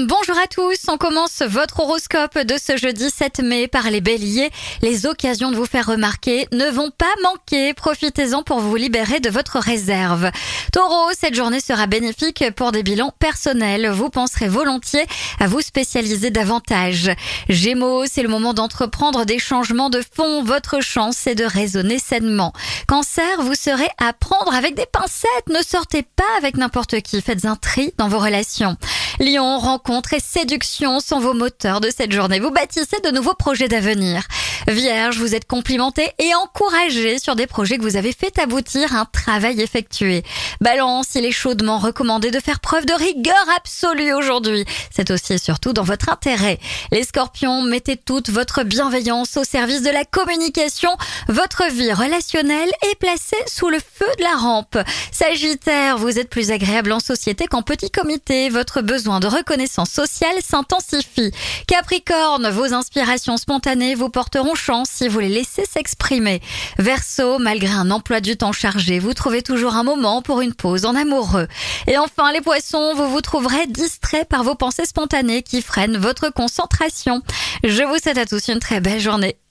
Bonjour à tous, on commence votre horoscope de ce jeudi 7 mai par les béliers. Les occasions de vous faire remarquer ne vont pas manquer, profitez-en pour vous libérer de votre réserve. Taureau, cette journée sera bénéfique pour des bilans personnels, vous penserez volontiers à vous spécialiser davantage. Gémeaux, c'est le moment d'entreprendre des changements de fond, votre chance est de raisonner sainement. Cancer, vous serez à prendre avec des pincettes, ne sortez pas avec n'importe qui, faites un tri dans vos relations. Lion, rencontre et séduction sont vos moteurs de cette journée. Vous bâtissez de nouveaux projets d'avenir. Vierge, vous êtes complimenté et encouragé sur des projets que vous avez fait aboutir, un travail effectué. Balance, il est chaudement recommandé de faire preuve de rigueur absolue aujourd'hui. C'est aussi et surtout dans votre intérêt. Les Scorpions, mettez toute votre bienveillance au service de la communication. Votre vie relationnelle est placée sous le feu de la rampe. Sagittaire, vous êtes plus agréable en société qu'en petit comité. Votre besoin de reconnaissance sociale s'intensifie. Capricorne, vos inspirations spontanées vous porteront chance si vous les laissez s'exprimer. Verseau, malgré un emploi du temps chargé, vous trouvez toujours un moment pour une pause en amoureux. Et enfin, les poissons, vous vous trouverez distrait par vos pensées spontanées qui freinent votre concentration. Je vous souhaite à tous une très belle journée.